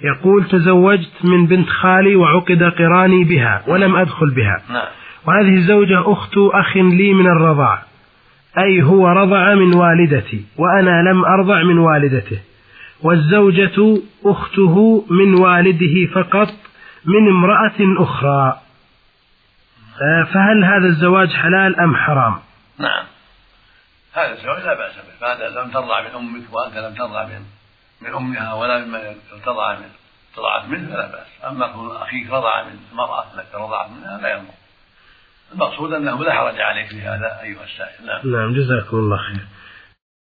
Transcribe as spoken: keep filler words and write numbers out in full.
يقول: تزوجت من بنت خالي وعقد قراني بها ولم أدخل بها. نعم. وهذه الزوجة أخت أخ لي من الرضاع، أي هو رضع من والدتي وأنا لم أرضع من والدته، والزوجة أخته من والده فقط من امرأة أخرى، فهل هذا الزواج حلال أم حرام؟ نعم، هذا الزواج لا بأس به، فهذا لم ترضع من أمك وأنت لم ترضع من من أمها ولا مما ترضع من رضعت منه فلا بأس. أما كون أخيك رضع من المرأة التي رضعت منها لا يضر. المقصود أنه لا حرج عليك في هذا أيها السائل. نعم. نعم، جزاكم الله خير.